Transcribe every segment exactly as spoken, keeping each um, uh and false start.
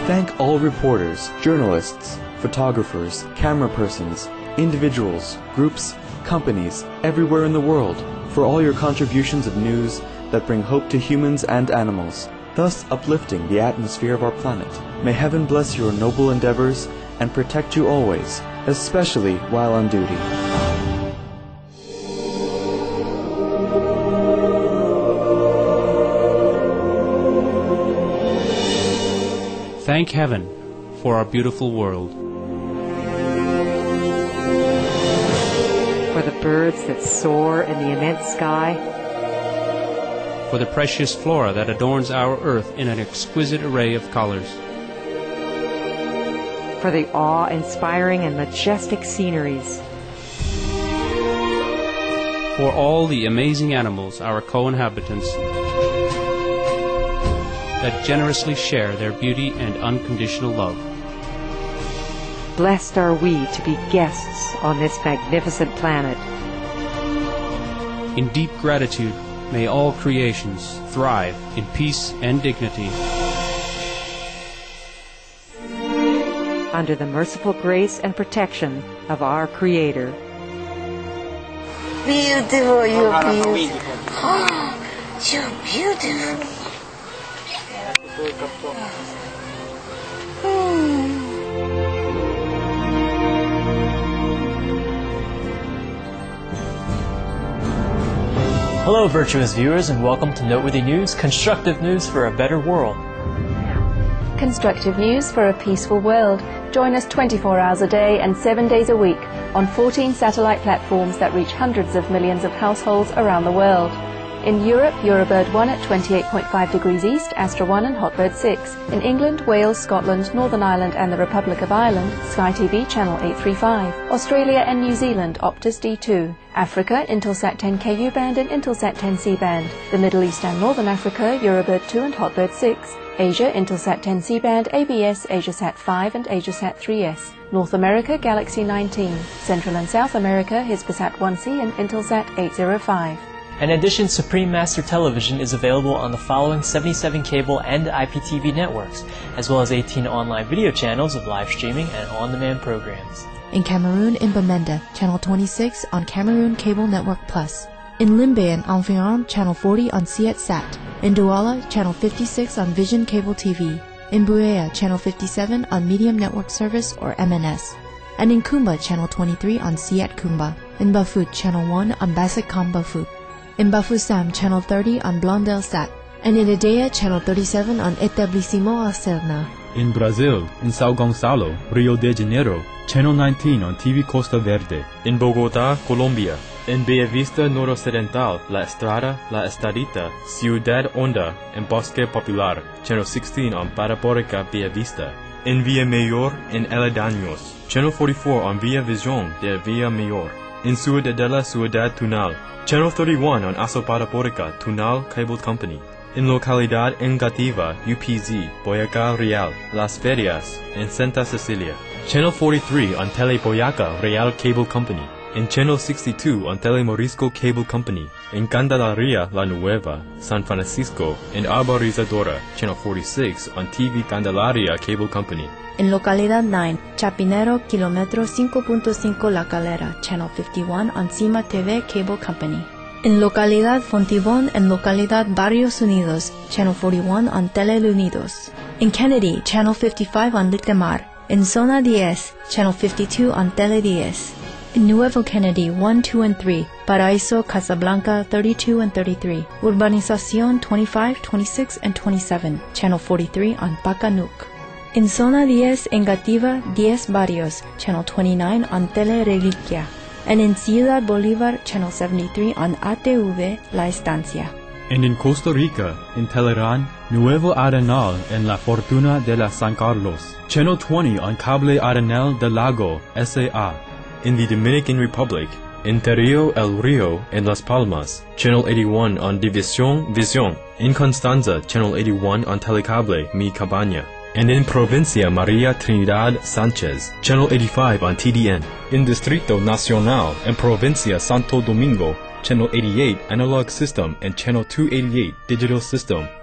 Thank all reporters, journalists, photographers, camera persons, individuals, groups, companies, everywhere in the world, for all your contributions of news that bring hope to humans and animals, thus uplifting the atmosphere of our planet. May heaven bless your noble endeavors and protect you always, especially while on duty. Thank heaven for our beautiful world. For the birds that soar in the immense sky. For the precious flora that adorns our earth in an exquisite array of colors. For the awe-inspiring and majestic sceneries. For all the amazing animals, our co-inhabitants, that generously share their beauty and unconditional love. Blessed are we to be guests on this magnificent planet. In deep gratitude, may all creations thrive in peace and dignity. Under the merciful grace and protection of our Creator. Beautiful, you're beautiful. Oh, you're beautiful. Hello, virtuous viewers, and welcome to Noteworthy News, constructive news for a better world. Constructive news for a peaceful world. Join us twenty-four hours a day and seven days a week on fourteen satellite platforms that reach hundreds of millions of households around the world. In Europe, Eurobird one at twenty-eight point five degrees east, Astra one and Hotbird six. In England, Wales, Scotland, Northern Ireland and the Republic of Ireland, Sky T V channel eight thirty-five. Australia and New Zealand, Optus D two. Africa, Intelsat ten K U band and Intelsat ten C band. The Middle East and Northern Africa, Eurobird two and Hotbird six. Asia, Intelsat ten C band, A B S, AsiaSat five and AsiaSat three S. North America, Galaxy nineteen. Central and South America, Hispasat one C and Intelsat eight oh five. In addition, Supreme Master Television is available on the following seventy-seven cable and I P T V networks, as well as eighteen online video channels of live streaming and on-demand programs. In Cameroon, in Bamenda, channel twenty-six on Cameroon Cable Network Plus. In Limbe and Environ, channel forty on CietSat. In Douala, channel fifty-six on Vision Cable T V. In Buea, channel fifty-seven on Medium Network Service or M N S. And in Kumba, channel twenty-three on Siet Kumba. In Bafut, channel one on Basicom Bafut. In Bafoussam, channel thirty on Blondelsat. And in Edea, channel thirty-seven on Etablissimo Acerna. In Brazil, in Sao Gonçalo, Rio de Janeiro, channel nineteen on T V Costa Verde. In Bogotá, Colombia. In Bellavista Noroccidental, La Estrada, La Estadita, Ciudad Honda, and Bosque Popular, channel sixteen on Parabólica Bellavista. In Villa Mayor, in Aledaños, channel forty-four on Villa Visión de Villa Mayor. In Ciudadela Ciudad Tunal, channel thirty-one on Aso Parabólica Tunal Cable Company. In Localidad Engativa, U P Z, Boyacá Real, Las Ferias, and Santa Cecilia. Channel forty-three on Tele Boyacá Real Cable Company. In channel sixty-two on Tele Morisco Cable Company. In Candelaria La Nueva, San Francisco, and Arborizadora, channel forty-six on T V Candelaria Cable Company. In Localidad nine, Chapinero, Kilómetro cinco punto cinco La Calera, channel fifty-one on Cima T V Cable Company. In Localidad Fontibón and Localidad Barrios Unidos, channel forty-one on Tele Unidos. In Kennedy, channel fifty-five on Litemar. In Zona ten, channel fifty-two on Tele ten. In Nuevo Kennedy one, two, and three, Paraíso, Casablanca thirty-two and thirty-three, Urbanización twenty-five, twenty-six, and twenty-seven, channel forty-three on Pacanuc. In Zona ten, Engativa ten Barrios, channel twenty-nine on Tele Reliquia. And in Ciudad Bolívar, channel seventy-three on A T V La Estancia. And in Costa Rica, in Telerán, Nuevo Arenal and La Fortuna de la San Carlos, channel twenty on Cable Arenal del Lago S A A. In the Dominican Republic, in Terrio El Rio and Las Palmas, channel eighty-one on División Visión. In Constanza, channel eighty-one on Telecable Mi Cabaña. And in Provincia María Trinidad Sánchez, channel eighty-five on T D N. In Distrito Nacional and Provincia Santo Domingo, channel eighty-eight Analog System and channel two eighty-eight Digital System.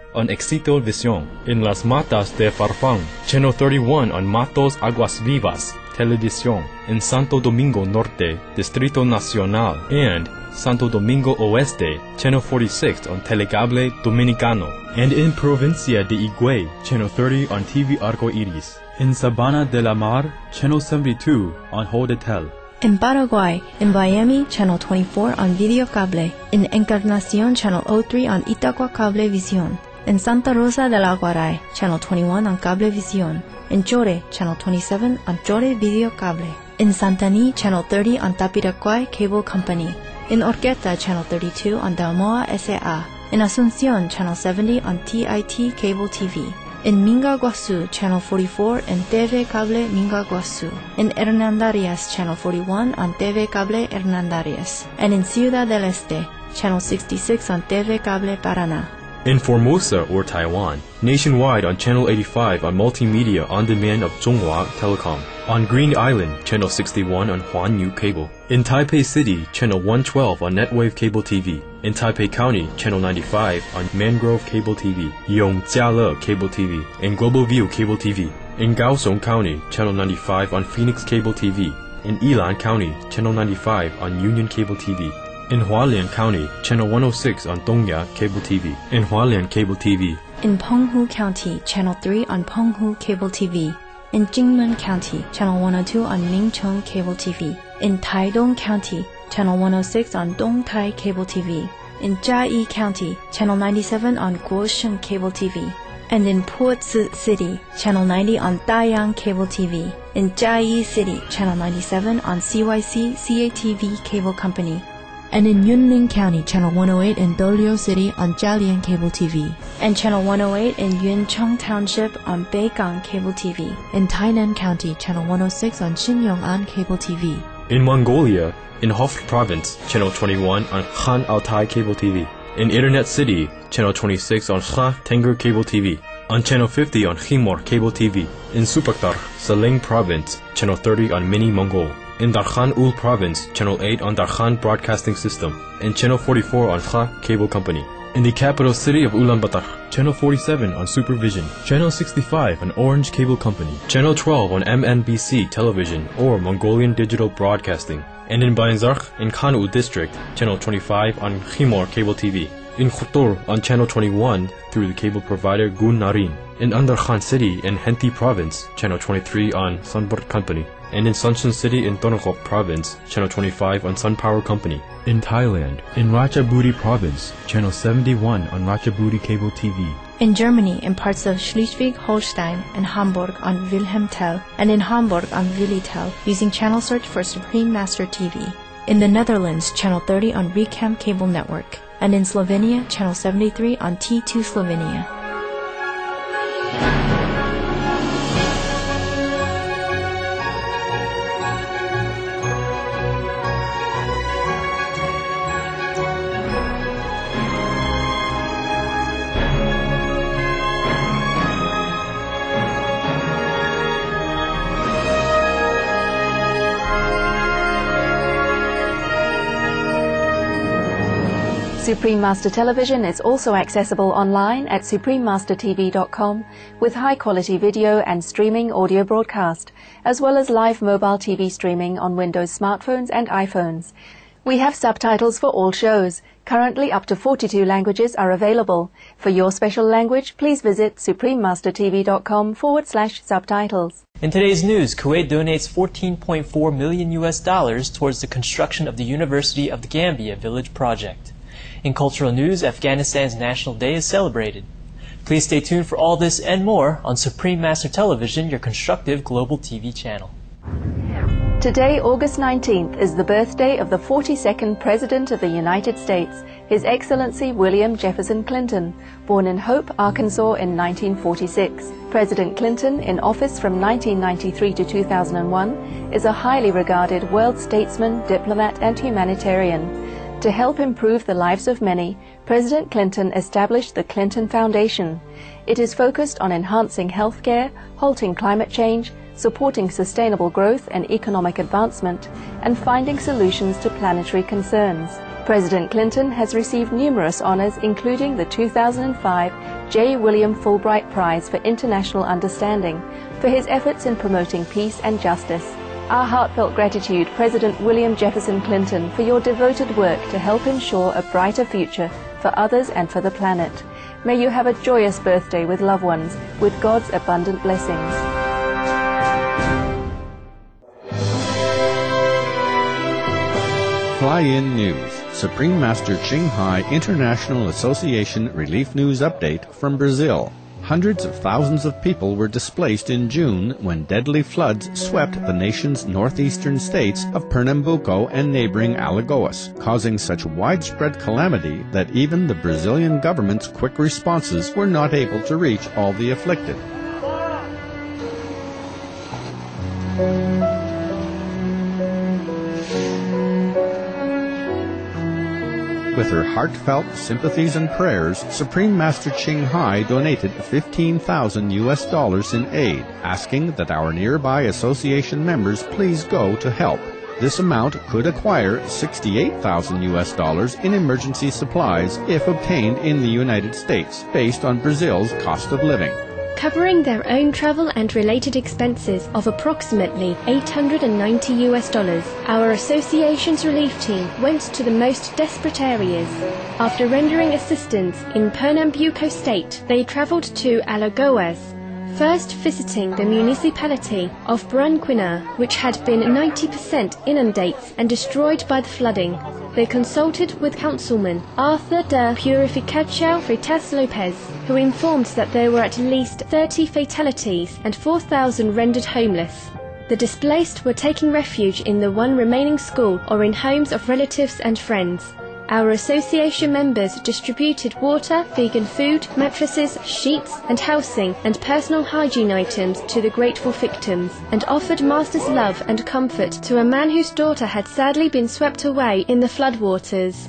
on Éxito Visión. In Las Matas de Farfán, Channel thirty-one on Matos Aguas Vivas Televisión. In Santo Domingo Norte, Distrito Nacional, and Santo Domingo Oeste, Channel forty-six on Telecable Dominicano. And in Provincia de Higüey, Channel thirty on T V Arco Iris. In Sabana de la Mar, Channel seventy-two on Hodetel. In Paraguay, in Miami, Channel twenty-four on Videocable. In Encarnación, Channel oh three on Itagua Cablevisión. In Santa Rosa del Aguaray, Channel twenty-one on Cablevisión. In Chore, Channel twenty-seven on Chore Videocable. In Santaní, Channel thirty on Tapiraquay Cable Company. In Orqueta, Channel thirty-two on Dalmoa S A. In Asunción, Channel seventy on T I T Cable T V. In Minga Guasu, Channel forty-four and T V Cable Minga Guasu. In Hernandarias, Channel forty-one on T V Cable Hernandarias. And in Ciudad del Este, Channel sixty-six on T V Cable Paraná. In Formosa or Taiwan, nationwide on Channel eighty-five on Multimedia On Demand of Zhonghua Telecom. On Green Island, Channel sixty-one on Huanyu Cable. In Taipei City, Channel one twelve on Netwave Cable T V. In Taipei County, Channel ninety-five on Mangrove Cable T V, Yongjiale Cable T V, and Global View Cable T V. In Kaohsiung County, Channel ninety-five on Phoenix Cable T V. In Yilan County, Channel ninety-five on Union Cable T V. In Hualien County, Channel one oh six on Dongya Cable T V. In Hualien Cable T V. In Penghu County, Channel three on Penghu Cable T V. In Jingmen County, Channel one oh two on Mingchong Cable T V. In Taidong County, Channel one oh six on Dongtai Cable T V. In Jiayi County, Channel ninety-seven on Guosheng Cable T V. And in Puzi City, Channel ninety on Dayang Cable T V. In Jiayi City, Channel ninety-seven on C Y C C A T V Cable Company. And in Yunlin County, Channel one oh eight in Dolio City on Jialian Cable T V. And Channel one oh eight in Yuncheng Township on Beigang Cable T V. In Tainan County, Channel one oh six on Xinyongan Cable T V. In Mongolia, in Hof Province, Channel twenty-one on Khan Altai Cable T V. In Internet City, Channel twenty-six on Kha Tengger Cable T V. On Channel fifty on Khimor Cable T V. In Supaktar, Saleng Province, Channel thirty on Mini Mongol. In Darkhan Ul Province, Channel eight on Darkhan Broadcasting System. And Channel forty-four on Kha Cable Company. In the capital city of Ulaanbaatar, Channel forty-seven on Supervision. Channel sixty-five on Orange Cable Company. Channel twelve on M N B C Television or Mongolian Digital Broadcasting. And in Bayanzarkh, in Khanul District, Channel twenty-five on Khimor Cable T V. In Khutor on Channel twenty-one through the cable provider Gun Narin. In Andarkhan City in Henti Province, Channel twenty-three on Sunbird Company. And in Suncheon City in Tonoph Province, Channel twenty-five on Sun Power Company. In Thailand, in Ratchaburi Province, Channel seventy-one on Ratchaburi Cable T V. In Germany, in parts of Schleswig-Holstein and Hamburg on Wilhelm Tel, and in Hamburg on Willitel, using channel search for Supreme Master T V. In the Netherlands, Channel thirty on Recam Cable Network. And in Slovenia, Channel seventy-three on T two Slovenia. Supreme Master Television is also accessible online at supreme master t v dot com with high-quality video and streaming audio broadcast, as well as live mobile T V streaming on Windows smartphones and iPhones. We have subtitles for all shows. Currently, up to forty-two languages are available. For your special language, please visit supreme master t v dot com forward slash subtitles. In today's news, Kuwait donates fourteen point four million U S dollars towards the construction of the University of the Gambia Village project. In cultural news, Afghanistan's National Day is celebrated. Please stay tuned for all this and more on Supreme Master Television, your constructive global T V channel. Today, August nineteenth, is the birthday of the forty-second President of the United States, His Excellency William Jefferson Clinton, born in Hope, Arkansas in nineteen forty-six. President Clinton, in office from nineteen ninety-three to two thousand one, is a highly regarded world statesman, diplomat, and humanitarian. To help improve the lives of many, President Clinton established the Clinton Foundation. It is focused on enhancing healthcare, halting climate change, supporting sustainable growth and economic advancement, and finding solutions to planetary concerns. President Clinton has received numerous honors, including the two thousand five J. William Fulbright Prize for International Understanding, for his efforts in promoting peace and justice. Our heartfelt gratitude, President William Jefferson Clinton, for your devoted work to help ensure a brighter future for others and for the planet. May you have a joyous birthday with loved ones, with God's abundant blessings. Fly-in news. Supreme Master Ching Hai International Association Relief News Update from Brazil. Hundreds of thousands of people were displaced in June when deadly floods swept the nation's northeastern states of Pernambuco and neighboring Alagoas, causing such widespread calamity that even the Brazilian government's quick responses were not able to reach all the afflicted. With her heartfelt sympathies and prayers, Supreme Master Ching Hai donated fifteen thousand U S dollars in aid, asking that our nearby association members please go to help. This amount could acquire sixty-eight thousand U S dollars in emergency supplies if obtained in the United States, based on Brazil's cost of living. Covering their own travel and related expenses of approximately eight hundred ninety U S dollars, our association's relief team went to the most desperate areas. After rendering assistance in Pernambuco state, they traveled to Alagoas, first visiting the municipality of Branquina, which had been ninety percent inundated and destroyed by the flooding. They consulted with Councilman Arthur de Purificação Freitas Lopes, who informed that there were at least thirty fatalities and four thousand rendered homeless. The displaced were taking refuge in the one remaining school or in homes of relatives and friends. Our association members distributed water, vegan food, mattresses, sheets and housing and personal hygiene items to the grateful victims, and offered Master's love and comfort to a man whose daughter had sadly been swept away in the floodwaters.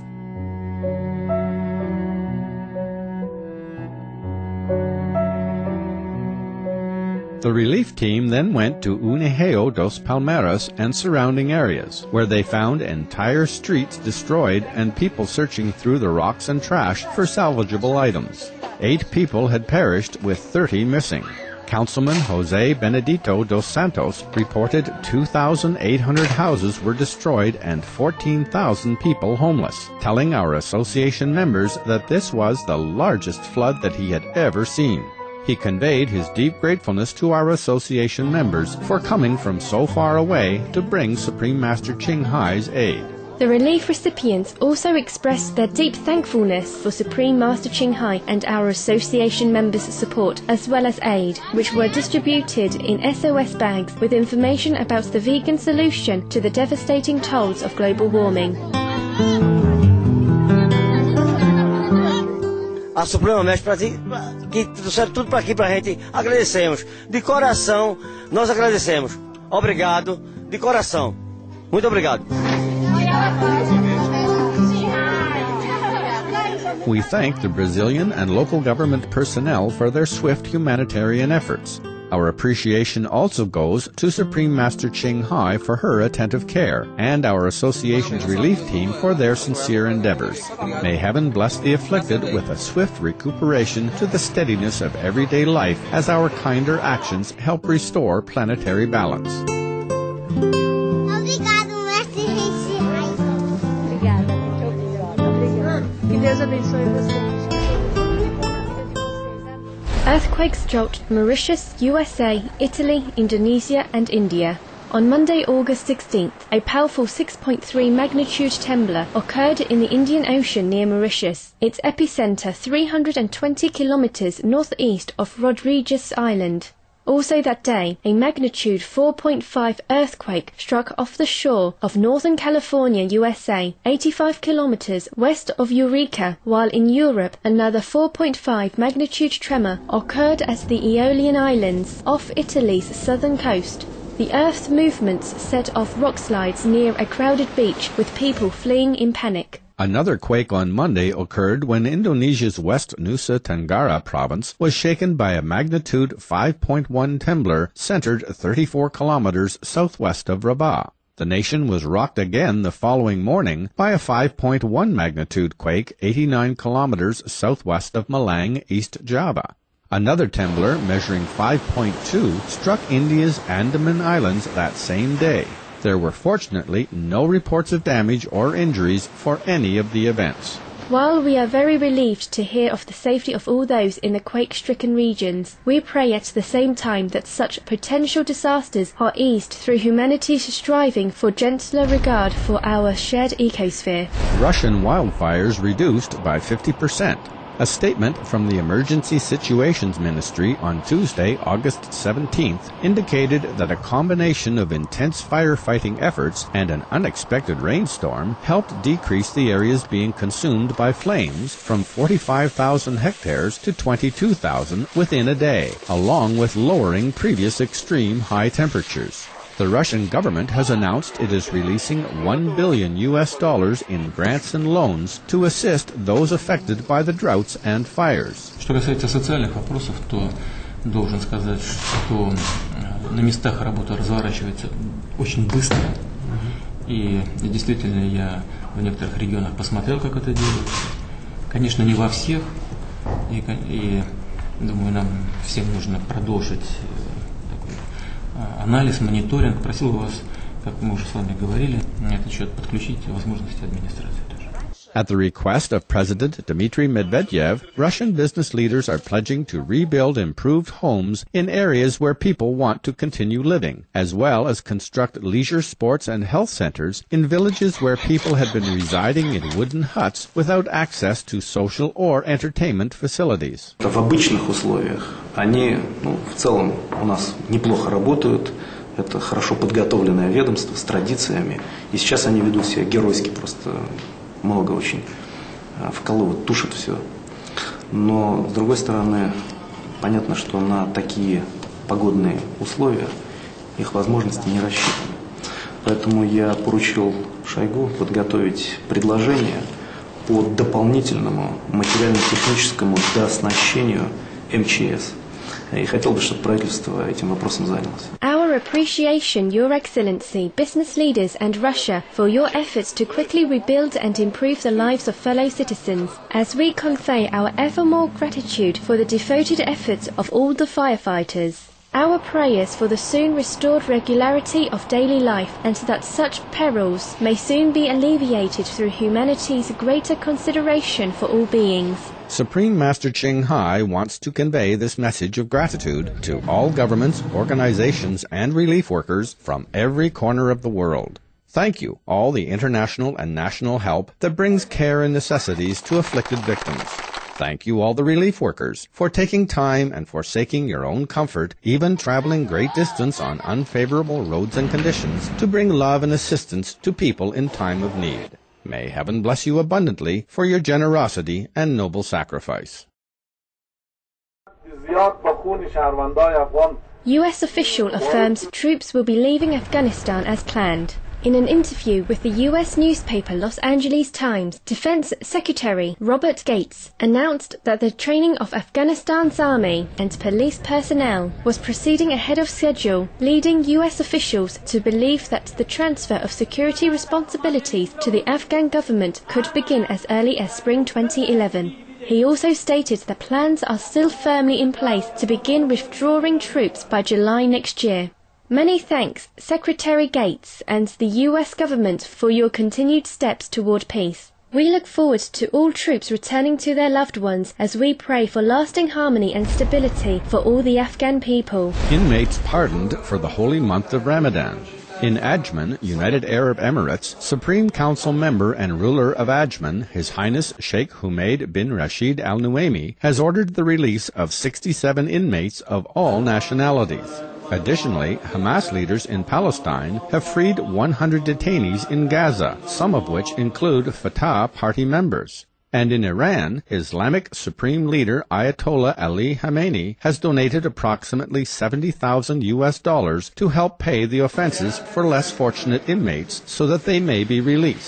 The relief team then went to Uniheo dos Palmeiras and surrounding areas, where they found entire streets destroyed and people searching through the rocks and trash for salvageable items. Eight people had perished, with thirty missing. Councilman Jose Benedito dos Santos reported two thousand eight hundred houses were destroyed and fourteen thousand people homeless, telling our association members that this was the largest flood that he had ever seen. He conveyed his deep gratefulness to our association members for coming from so far away to bring Supreme Master Ching Hai's aid. The relief recipients also expressed their deep thankfulness for Supreme Master Ching Hai and our association members' support, as well as aid, which were distributed in S O S bags with information about the vegan solution to the devastating tolls of global warming. A Suprema Mestre para ti, que trouxeram tudo para aqui para a gente. Agradecemos. De coração, nós agradecemos. Obrigado, de coração. Muito obrigado. We thank the Brazilian and local government personnel for their swift humanitarian efforts. Our appreciation also goes to Supreme Master Ching Hai for her attentive care, and our association's relief team for their sincere endeavors. May heaven bless the afflicted with a swift recuperation to the steadiness of everyday life as our kinder actions help restore planetary balance. Obrigado, Mestre Ching Hai. Obrigada, muito obrigada. Que Deus abençoe você. Earthquakes struck Mauritius, U S A, Italy, Indonesia and India. On Monday, August sixteenth, a powerful six point three magnitude trembler occurred in the Indian Ocean near Mauritius, its epicenter three hundred twenty kilometers northeast of Rodrigues Island. Also that day, a magnitude four point five earthquake struck off the shore of Northern California, U S A, eighty-five kilometers west of Eureka, while in Europe another four point five magnitude tremor occurred at the Aeolian Islands off Italy's southern coast. The Earth's movements set off rock slides near a crowded beach with people fleeing in panic. Another quake on Monday occurred when Indonesia's West Nusa Tenggara province was shaken by a magnitude five point one tremor centered thirty-four kilometers southwest of Rabat. The nation was rocked again the following morning by a five point one magnitude quake eighty-nine kilometers southwest of Malang, East Java. Another tremor measuring five point two struck India's Andaman Islands that same day. There were fortunately no reports of damage or injuries for any of the events. While we are very relieved to hear of the safety of all those in the quake-stricken regions, we pray at the same time that such potential disasters are eased through humanity's striving for gentler regard for our shared ecosphere. Russian wildfires reduced by fifty percent. A statement from the Emergency Situations Ministry on Tuesday, August seventeenth, indicated that a combination of intense firefighting efforts and an unexpected rainstorm helped decrease the areas being consumed by flames from forty-five thousand hectares to twenty-two thousand within a day, along with lowering previous extreme high temperatures. The Russian government has announced it is releasing one billion U S dollars in grants and loans to assist those affected by the droughts and fires. Что касается социальных вопросов, то должен сказать, что на местах работа разворачивается очень быстро. И действительно я в некоторых регионах посмотрел, как это делается. Конечно, не во всех. И, и думаю, нам всем нужно продолжить анализ, мониторинг. Просил вас, как мы уже с вами говорили, на этот счет подключить возможности администрации тоже. At the request of President Dmitry Medvedev, Russian business leaders are pledging to rebuild improved homes in areas where people want to continue living, as well as construct leisure, sports, and health centers in villages where people had been residing in wooden huts without access to social or entertainment facilities. В обычных условиях они, ну, в целом у нас неплохо работают. Это хорошо подготовленное ведомство с традициями. И сейчас они ведут себя геройски, просто много очень вкалывают, тушат все. Но, с другой стороны, понятно, что на такие погодные условия их возможности не рассчитаны. Поэтому я поручил Шойгу подготовить предложение по дополнительному материально-техническому дооснащению эм че эс. И хотел бы, чтобы правительство этим вопросом занялось. Our appreciation, Your Excellency, business leaders and Russia for your efforts to quickly rebuild and improve the lives of fellow citizens, as we convey our ever more gratitude for the devoted efforts of all the firefighters. Our prayers for the soon restored regularity of daily life and that such perils may soon be alleviated through humanity's greater consideration for all beings. Supreme Master Ching Hai wants to convey this message of gratitude to all governments, organizations, and relief workers from every corner of the world. Thank you, all the international and national help that brings care and necessities to afflicted victims. Thank you, all the relief workers, for taking time and forsaking your own comfort, even traveling great distance on unfavorable roads and conditions, to bring love and assistance to people in time of need. May heaven bless you abundantly for your generosity and noble sacrifice. U S official affirms troops will be leaving Afghanistan as planned. In an interview with the U S newspaper Los Angeles Times, Defense Secretary Robert Gates announced that the training of Afghanistan's army and police personnel was proceeding ahead of schedule, leading U S officials to believe that the transfer of security responsibilities to the Afghan government could begin as early as spring twenty eleven. He also stated that plans are still firmly in place to begin withdrawing troops by July next year. Many thanks, Secretary Gates and the U S government, for your continued steps toward peace. We look forward to all troops returning to their loved ones as we pray for lasting harmony and stability for all the Afghan people. Inmates pardoned for the holy month of Ramadan. In Ajman, United Arab Emirates, Supreme Council member and ruler of Ajman, His Highness Sheikh Humaid bin Rashid Al Nuaimi, has ordered the release of sixty-seven inmates of all nationalities. Additionally, Hamas leaders in Palestine have freed one hundred detainees in Gaza, some of which include Fatah party members. And in Iran, Islamic Supreme Leader Ayatollah Ali Khamenei has donated approximately seventy thousand U S dollars to help pay the offenses for less fortunate inmates so that they may be released.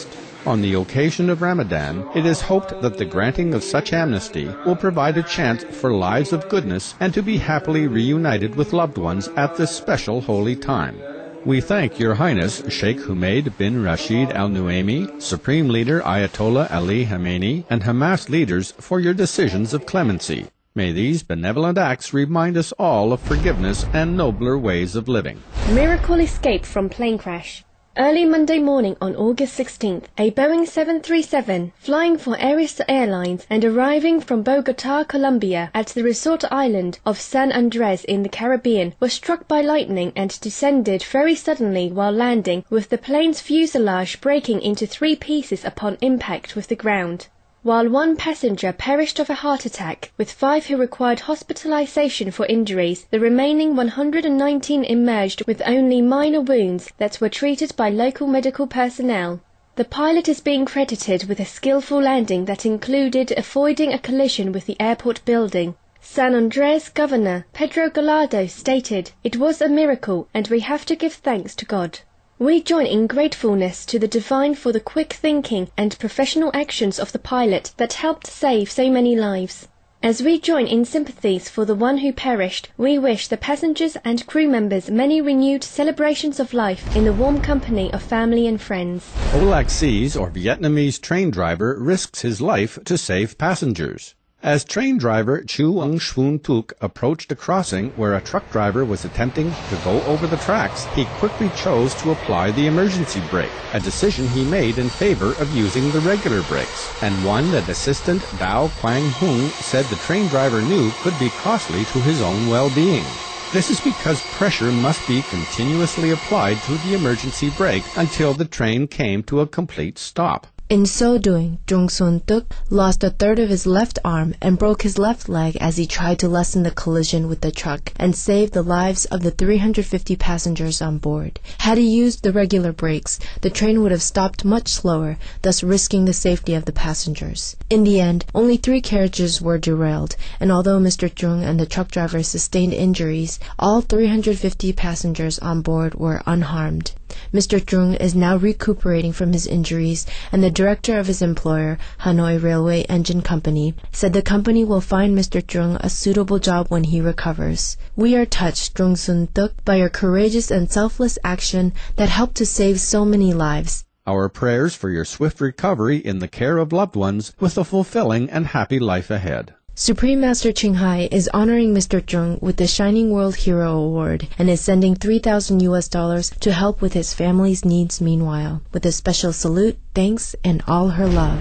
On the occasion of Ramadan, it is hoped that the granting of such amnesty will provide a chance for lives of goodness and to be happily reunited with loved ones at this special holy time. We thank Your Highness Sheikh Humaid bin Rashid Al Nuaimi, Supreme Leader Ayatollah Ali Khamenei, and Hamas leaders for your decisions of clemency. May these benevolent acts remind us all of forgiveness and nobler ways of living. Miracle escape from plane crash. Early Monday morning on August sixteenth, a Boeing seven thirty-seven flying for Aris Airlines and arriving from Bogotá, Colombia at the resort island of San Andres in the Caribbean was struck by lightning and descended very suddenly while landing, with the plane's fuselage breaking into three pieces upon impact with the ground. While one passenger perished of a heart attack, with five who required hospitalization for injuries, the remaining one hundred nineteen emerged with only minor wounds that were treated by local medical personnel. The pilot is being credited with a skillful landing that included avoiding a collision with the airport building. San Andres Governor Pedro Gallardo stated, "It was a miracle and we have to give thanks to God." We join in gratefulness to the Divine for the quick thinking and professional actions of the pilot that helped save so many lives. As we join in sympathies for the one who perished, we wish the passengers and crew members many renewed celebrations of life in the warm company of family and friends. Olac Sees, or Vietnamese train driver, risks his life to save passengers. As train driver Chu Ung Shwoon Tuk approached a crossing where a truck driver was attempting to go over the tracks, he quickly chose to apply the emergency brake, a decision he made in favor of using the regular brakes, and one that assistant Dao Quang Hung said the train driver knew could be costly to his own well-being. This is because pressure must be continuously applied to the emergency brake until the train came to a complete stop. In so doing, Jung Sun Tuk lost a third of his left arm and broke his left leg as he tried to lessen the collision with the truck and save the lives of the three hundred fifty passengers on board. Had he used the regular brakes, the train would have stopped much slower, thus risking the safety of the passengers. In the end, only three carriages were derailed, and although Mister Jung and the truck driver sustained injuries, all three hundred fifty passengers on board were unharmed. Mister Jung is now recuperating from his injuries, and the director of his employer, Hanoi Railway Engine Company, said the company will find Mister Jung a suitable job when he recovers. We are touched, Jung Sun Tuk, by your courageous and selfless action that helped to save so many lives. Our prayers for your swift recovery in the care of loved ones with a fulfilling and happy life ahead. Supreme Master Ching Hai is honoring Mister Jung with the Shining World Hero Award and is sending three thousand U S dollars to help with his family's needs meanwhile, with a special salute, thanks, and all her love.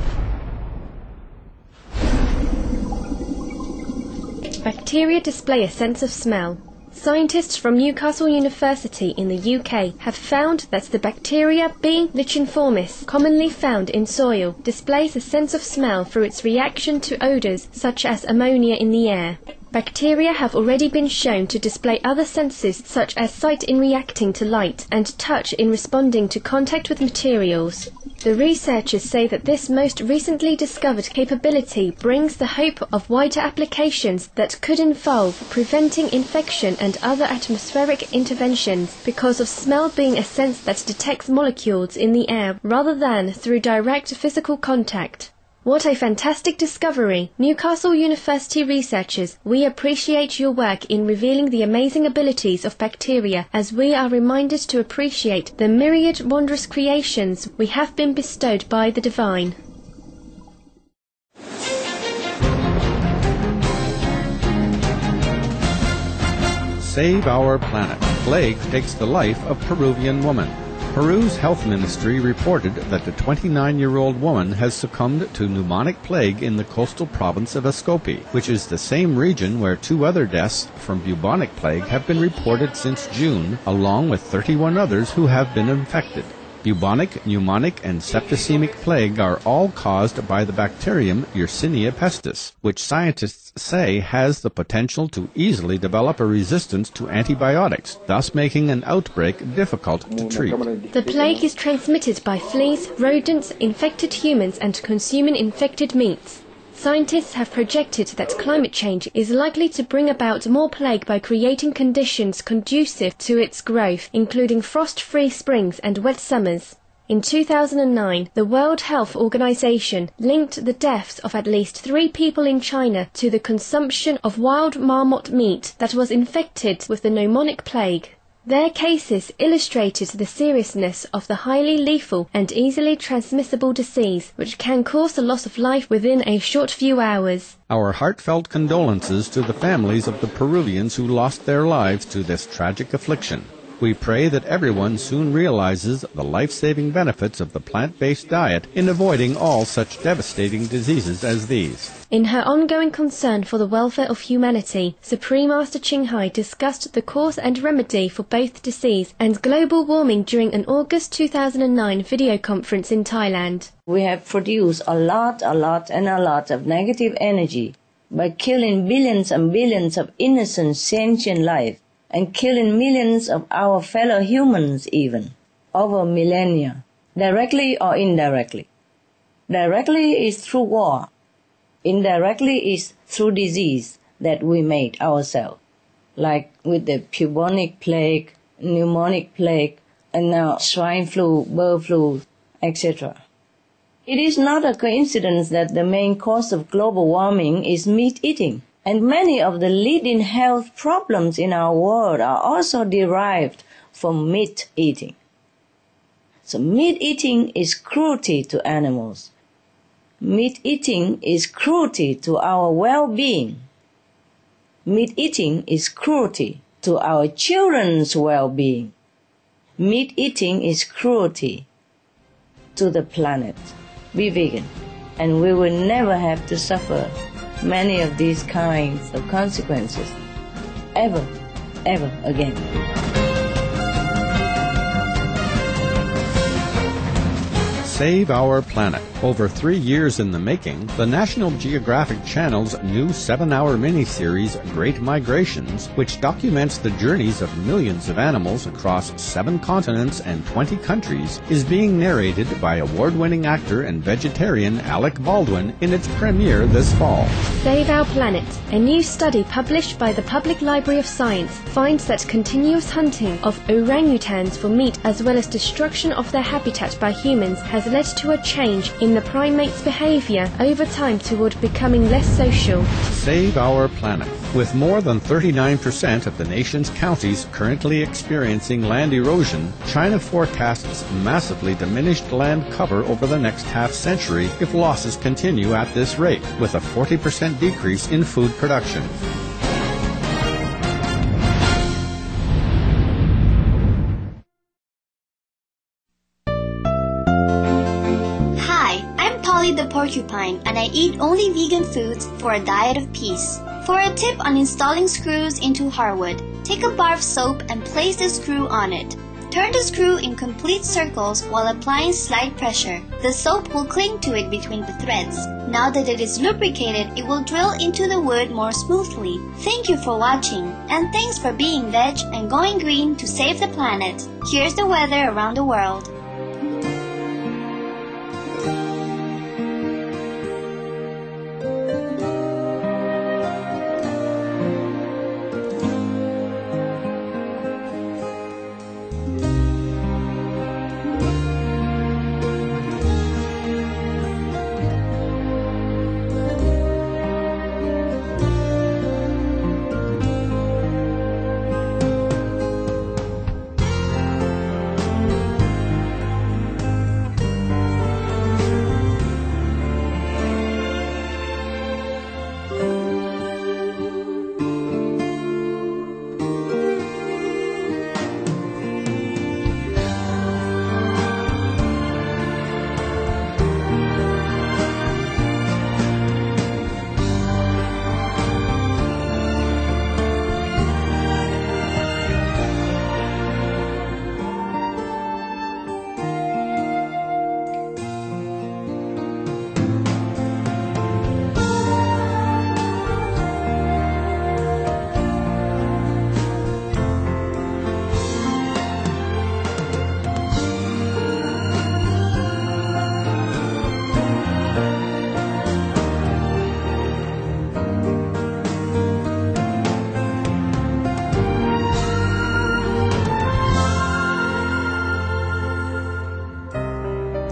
Bacteria display a sense of smell. Scientists from Newcastle University in the U K have found that the bacteria B. licheniformis, commonly found in soil, displays a sense of smell through its reaction to odours such as ammonia in the air. Bacteria have already been shown to display other senses such as sight in reacting to light and touch in responding to contact with materials. The researchers say that this most recently discovered capability brings the hope of wider applications that could involve preventing infection and other atmospheric interventions because of smell being a sense that detects molecules in the air rather than through direct physical contact. What a fantastic discovery! Newcastle University researchers, we appreciate your work in revealing the amazing abilities of bacteria as we are reminded to appreciate the myriad wondrous creations we have been bestowed by the Divine. Save our planet. Plague takes the life of Peruvian woman. Peru's health ministry reported that the twenty-nine-year-old woman has succumbed to pneumonic plague in the coastal province of Escopi, which is the same region where two other deaths from bubonic plague have been reported since June, along with thirty-one others who have been infected. Bubonic, pneumonic, and septicemic plague are all caused by the bacterium Yersinia pestis, which scientists say has the potential to easily develop a resistance to antibiotics, thus making an outbreak difficult to treat. The plague is transmitted by fleas, rodents, infected humans, and consuming infected meats. Scientists have projected that climate change is likely to bring about more plague by creating conditions conducive to its growth, including frost-free springs and wet summers. In two thousand nine, the World Health Organization linked the deaths of at least three people in China to the consumption of wild marmot meat that was infected with the pneumonic plague. Their cases illustrated the seriousness of the highly lethal and easily transmissible disease, which can cause the loss of life within a short few hours. Our heartfelt condolences to the families of the Peruvians who lost their lives to this tragic affliction. We pray that everyone soon realizes the life-saving benefits of the plant-based diet in avoiding all such devastating diseases as these. In her ongoing concern for the welfare of humanity, Supreme Master Ching Hai discussed the cause and remedy for both disease and global warming during an August two thousand nine video conference in Thailand. We have produced a lot, a lot, and a lot of negative energy by killing billions and billions of innocent sentient life, and killing millions of our fellow humans even, over millennia, directly or indirectly. Directly is through war. Indirectly is through disease that we made ourselves, like with the bubonic plague, pneumonic plague, and now swine flu, bird flu, et cetera. It is not a coincidence that the main cause of global warming is meat eating. And many of the leading health problems in our world are also derived from meat eating. So meat eating is cruelty to animals. Meat eating is cruelty to our well-being. Meat eating is cruelty to our children's well-being. Meat eating is cruelty to the planet. Be vegan, and we will never have to suffer many of these kinds of consequences ever, ever again. Save Our Planet. Over three years in the making, the National Geographic Channel's new seven-hour miniseries, Great Migrations, which documents the journeys of millions of animals across seven continents and twenty countries, is being narrated by award-winning actor and vegetarian Alec Baldwin in its premiere this fall. Save Our Planet, a new study published by the Public Library of Science, finds that continuous hunting of orangutans for meat as well as destruction of their habitat by humans has led to a change in the primate's behavior over time toward becoming less social. Save Our Planet. With more than thirty-nine percent of the nation's counties currently experiencing land erosion, China forecasts massively diminished land cover over the next half-century if losses continue at this rate, with a forty percent decrease in food production. The porcupine, and I eat only vegan foods for a diet of peace. For a tip on installing screws into hardwood, take a bar of soap and place the screw on it. Turn the screw in complete circles while applying slight pressure. The soap will cling to it between the threads. Now that it is lubricated, it will drill into the wood more smoothly. Thank you for watching, and thanks for being veg and going green to save the planet. Here's the weather around the world.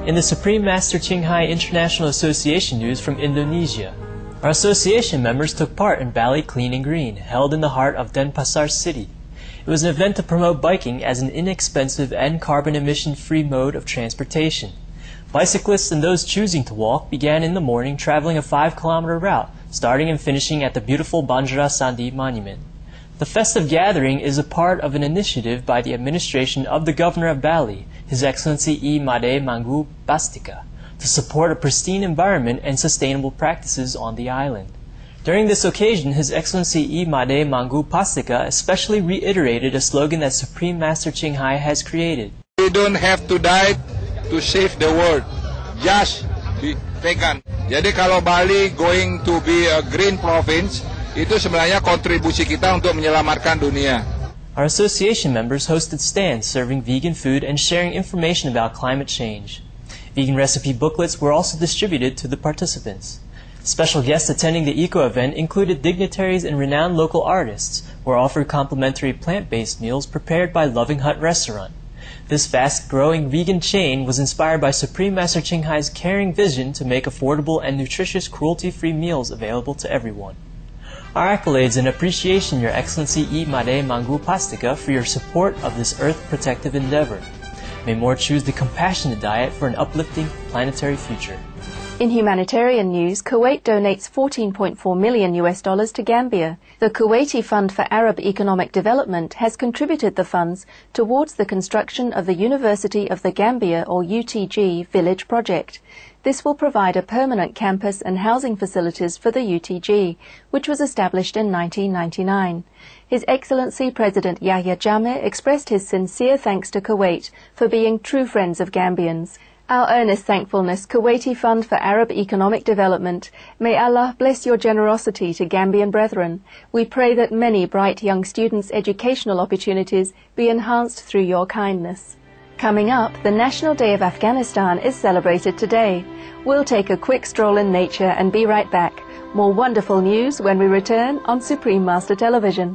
in the Supreme Master Ching Hai International Association news from Indonesia. Our association members took part in Bali Clean and Green, held in the heart of Denpasar City. It was an event to promote biking as an inexpensive and carbon emission-free mode of transportation. Bicyclists and those choosing to walk began in the morning traveling a five-kilometer route, starting and finishing at the beautiful Banjara Sandi Monument. The festive gathering is a part of an initiative by the administration of the Governor of Bali, His Excellency I Made Manggu Pastika, to support a pristine environment and sustainable practices on the island. During this occasion, His Excellency I Made Manggu Pastika especially reiterated a slogan that Supreme Master Ching Hai has created. We don't have to die to save the world, just be vegan. Jadi kalau Bali going to be a green province, itu sebenarnya kontribusi kita untuk menyelamatkan dunia. Our association members hosted stands serving vegan food and sharing information about climate change. Vegan recipe booklets were also distributed to the participants. Special guests attending the eco-event included dignitaries and renowned local artists, who were offered complimentary plant-based meals prepared by Loving Hut Restaurant. This fast-growing vegan chain was inspired by Supreme Master Ching Hai's caring vision to make affordable and nutritious cruelty-free meals available to everyone. Our accolades and appreciation, Your Excellency I Made Manggu Pastika, for your support of this earth-protective endeavor. May more choose the compassionate diet for an uplifting planetary future. In humanitarian news, Kuwait donates fourteen point four million U S dollars to Gambia. The Kuwaiti Fund for Arab Economic Development has contributed the funds towards the construction of the University of the Gambia, or U T G, village project. This will provide a permanent campus and housing facilities for the U T G, which was established in nineteen ninety-nine. His Excellency President Yahya Jammeh expressed his sincere thanks to Kuwait for being true friends of Gambians. Our earnest thankfulness, Kuwaiti Fund for Arab Economic Development. May Allah bless your generosity to Gambian brethren. We pray that many bright young students' educational opportunities be enhanced through your kindness. Coming up, the National Day of Afghanistan is celebrated today. We'll take a quick stroll in nature and be right back. More wonderful news when we return on Supreme Master Television.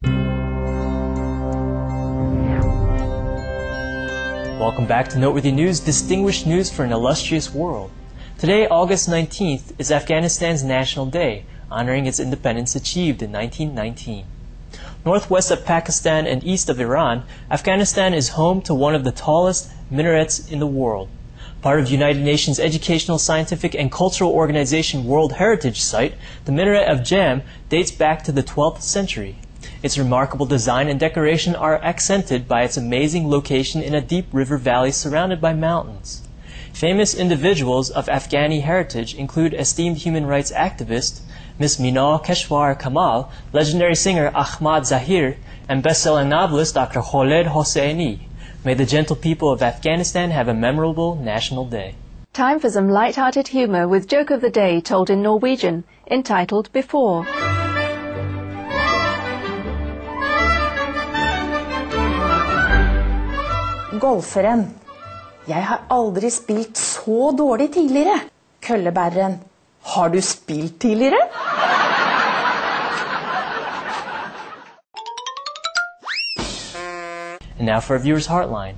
Welcome back to Noteworthy News, distinguished news for an illustrious world. Today, August nineteenth, is Afghanistan's National Day, honoring its independence achieved in nineteen nineteen. Northwest of Pakistan and east of Iran, Afghanistan is home to one of the tallest minarets in the world. Part of United Nations Educational, Scientific and Cultural Organization World Heritage Site, the Minaret of Jam dates back to the twelfth century. Its remarkable design and decoration are accented by its amazing location in a deep river valley surrounded by mountains. Famous individuals of Afghani heritage include esteemed human rights activist Miss Mina Keshwar Kamal, legendary singer Ahmad Zahir, and best-selling novelist Doctor Khaled Hosseini. May the gentle people of Afghanistan have a memorable National Day. Time for some light-hearted humor with joke of the day told in Norwegian, entitled Before. Golferen. Jeg har aldri spilt så dårlig tidligere. Køllebæreren. Har du spilt tidligere? And now for a viewer's heartline.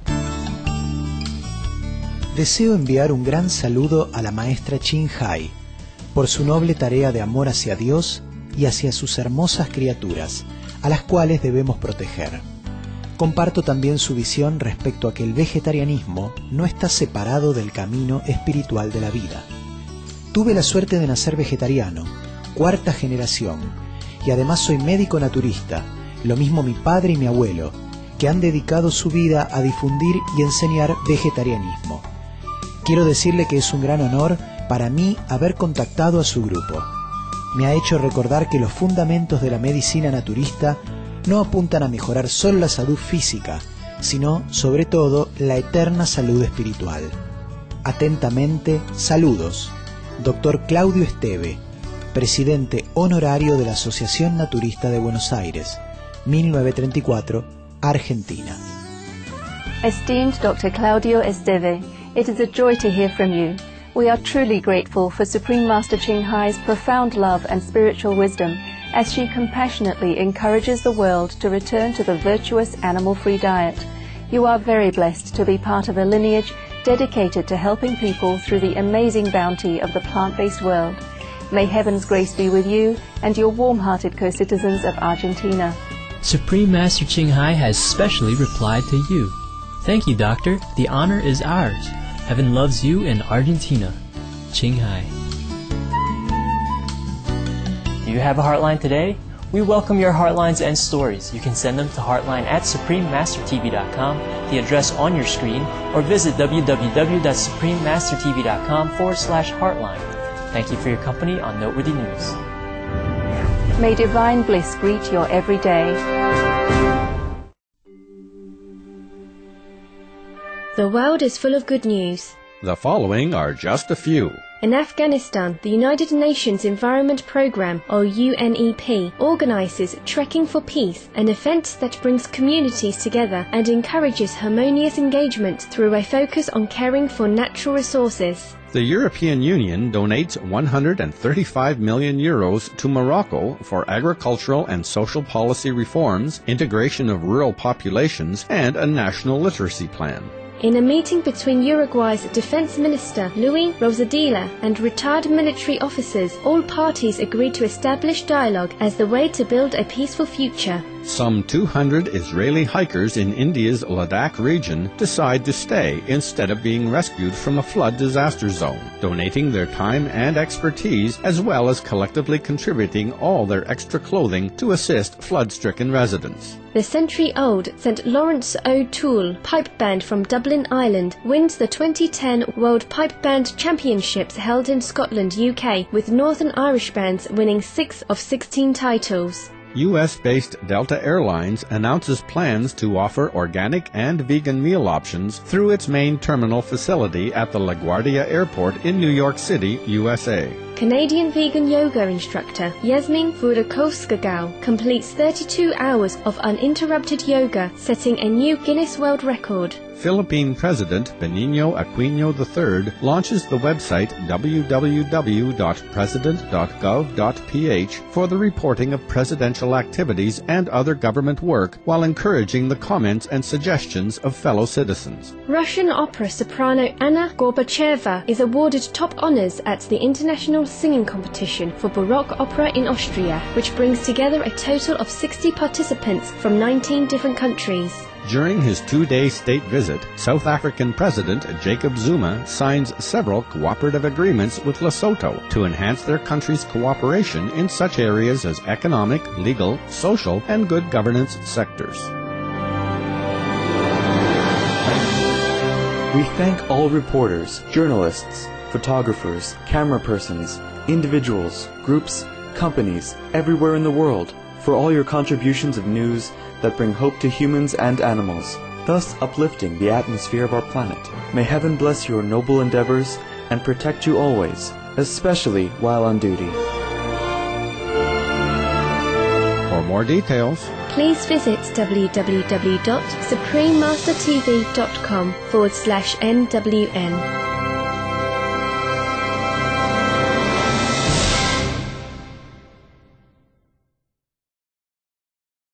Deseo enviar un gran saludo a la maestra Ching Hai por su noble tarea de amor hacia Dios y hacia sus hermosas criaturas, a las cuales debemos proteger. Comparto también su visión respecto a que el vegetarianismo no está separado del camino espiritual de la vida. Tuve la suerte de nacer vegetariano, cuarta generación, y además soy médico naturista, lo mismo mi padre y mi abuelo, que han dedicado su vida a difundir y enseñar vegetarianismo. Quiero decirle que es un gran honor para mí haber contactado a su grupo. Me ha hecho recordar que los fundamentos de la medicina naturista no apuntan a mejorar solo la salud física, sino, sobre todo, la eterna salud espiritual. Atentamente, saludos. Doctor Claudio Esteve, presidente honorario de la Asociación Naturista de Buenos Aires, mil novecientos treinta y cuatro, Argentina. Esteemed Doctor Claudio Esteve, it is a joy to hear from you. We are truly grateful for Supreme Master Ching Hai's profound love and spiritual wisdom as she compassionately encourages the world to return to the virtuous animal-free diet. You are very blessed to be part of a lineage dedicated to helping people through the amazing bounty of the plant-based world. May heaven's grace be with you and your warm-hearted co-citizens of Argentina. Supreme Master Ching Hai has specially replied to you. Thank you, Doctor. The honor is ours. Heaven loves you in Argentina. Ching Hai. Do you have a Heartline today? We welcome your Heartlines and stories. You can send them to heartline at supreme master t v dot com, the address on your screen, or visit w w w dot supreme master t v dot com forward slash heartline. Thank you for your company on Noteworthy News. May divine bliss greet your every day. The world is full of good news. The following are just a few. In Afghanistan, the United Nations Environment Programme, or U N E P, organises Trekking for Peace, an event that brings communities together and encourages harmonious engagement through a focus on caring for natural resources. The European Union donates one hundred thirty-five million euros to Morocco for agricultural and social policy reforms, integration of rural populations, and a national literacy plan. In a meeting between Uruguay's Defense Minister Luis Rosadila and retired military officers, all parties agreed to establish dialogue as the way to build a peaceful future. Some two hundred Israeli hikers in India's Ladakh region decide to stay instead of being rescued from a flood disaster zone, donating their time and expertise as well as collectively contributing all their extra clothing to assist flood-stricken residents. The century-old Saint Lawrence O'Toole Pipe Band from Dublin, Ireland, wins the twenty ten World Pipe Band Championships held in Scotland, U K, with Northern Irish bands winning six of sixteen titles. U S-based Delta Airlines announces plans to offer organic and vegan meal options through its main terminal facility at the LaGuardia Airport in New York City, U S A. Canadian vegan yoga instructor Yasmin Vudakowska completes thirty-two hours of uninterrupted yoga, setting a new Guinness World Record. Philippine President Benigno Aquino the third launches the website w w w dot president dot gov dot p h for the reporting of presidential activities and other government work while encouraging the comments and suggestions of fellow citizens. Russian opera soprano Anna Gorbacheva is awarded top honors at the International Singing Competition for Baroque Opera in Austria, which brings together a total of sixty participants from nineteen different countries. During his two-day state visit, South African President Jacob Zuma signs several cooperative agreements with Lesotho to enhance their country's cooperation in such areas as economic, legal, social, and good governance sectors. We thank all reporters, journalists, photographers, camera persons, individuals, groups, companies, everywhere in the world, for all your contributions of news that bring hope to humans and animals, thus uplifting the atmosphere of our planet. May heaven bless your noble endeavors and protect you always, especially while on duty. For more details, please visit w w w dot supreme master t v dot com forward slash N W N.